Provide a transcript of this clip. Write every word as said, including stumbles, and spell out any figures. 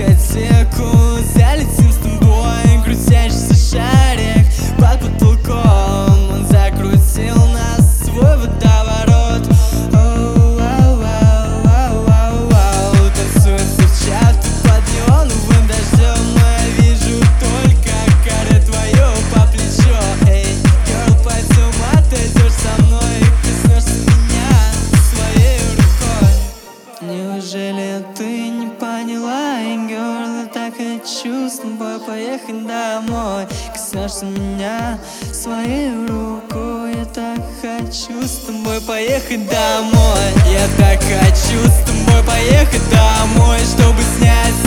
дискотеку, залетим с тобой, крутящийся шарик под потолком. Он закрутил нас в свой водоворот. Оу-оу-оу-оу-оу-оу. Танцуют девчата под неоновым дождем, но я вижу только каре твое по плечо. Эй, girl, пойдем, отойдешь со мной и коснешься меня своей рукой. Неужели ты не поняла, эй, girl, я так хочу с тобой поехать домой. Коснешься меня своей рукой, я так хочу с тобой поехать домой. Я так хочу с тобой поехать домой, чтобы снять